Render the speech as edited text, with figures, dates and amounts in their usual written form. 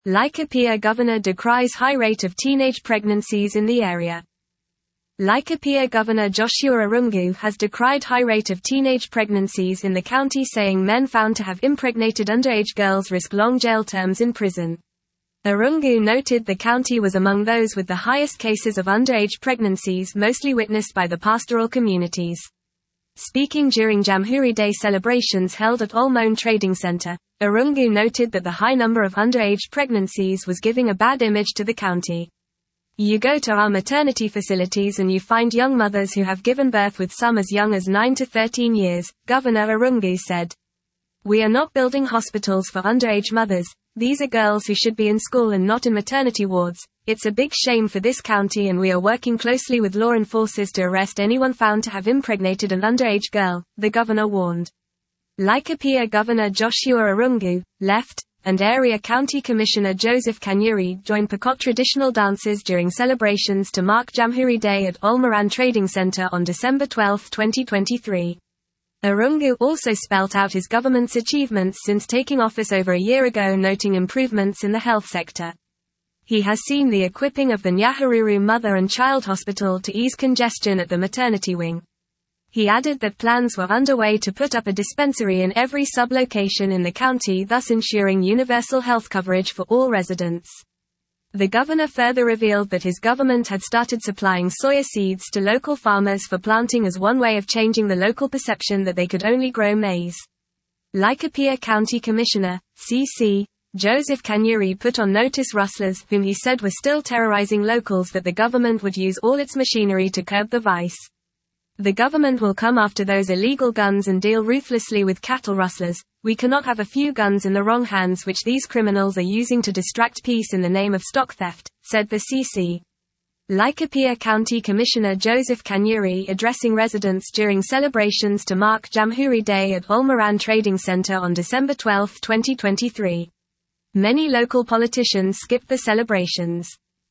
Laikipia governor decries high rate of teenage pregnancies in the area. Laikipia Governor Joshua Arungu has decried high rate of teenage pregnancies in the county, saying men found to have impregnated underage girls risk long jail terms in prison. Arungu noted the county was among those with the highest cases of underage pregnancies, mostly witnessed by the pastoral communities. Speaking during Jamhuri Day celebrations held at Olmoane Trading Center, Arungu noted that the high number of underage pregnancies was giving a bad image to the county. You go to our maternity facilities and you find young mothers who have given birth with some as young as 9 to 13 years, Governor Arungu said. We are not building hospitals for underage mothers. These are girls who should be in school and not in maternity wards. It's a big shame for this county, and we are working closely with law enforcers to arrest anyone found to have impregnated an underage girl, the governor warned. Laikipia Governor Joshua Arungu, Left, and Area County Commissioner Joseph Kanyuri joined Pokot traditional dances during celebrations to mark Jamhuri Day at Olmoane Trading Center on December 12, 2023. Arungu also spelt out his government's achievements since taking office over a year ago, noting improvements in the health sector. He has seen the equipping of the Nyahururu Mother and Child Hospital to ease congestion at the maternity wing. He added that plans were underway to put up a dispensary in every sub-location in the county, thus ensuring universal health coverage for all residents. The governor further revealed that his government had started supplying soya seeds to local farmers for planting as one way of changing the local perception that they could only grow maize. Laikipia County Commissioner, CC, Joseph Kanyuri put on notice rustlers, whom he said were still terrorizing locals, that the government would use all its machinery to curb the vice. The government will come after those illegal guns and deal ruthlessly with cattle rustlers. We cannot have a few guns in the wrong hands which these criminals are using to distract peace in the name of stock theft, said the CC. Laikipia County Commissioner Joseph Kanyuri addressing residents during celebrations to mark Jamhuri Day at Olmoane Trading Center on December 12, 2023. Many local politicians skipped the celebrations.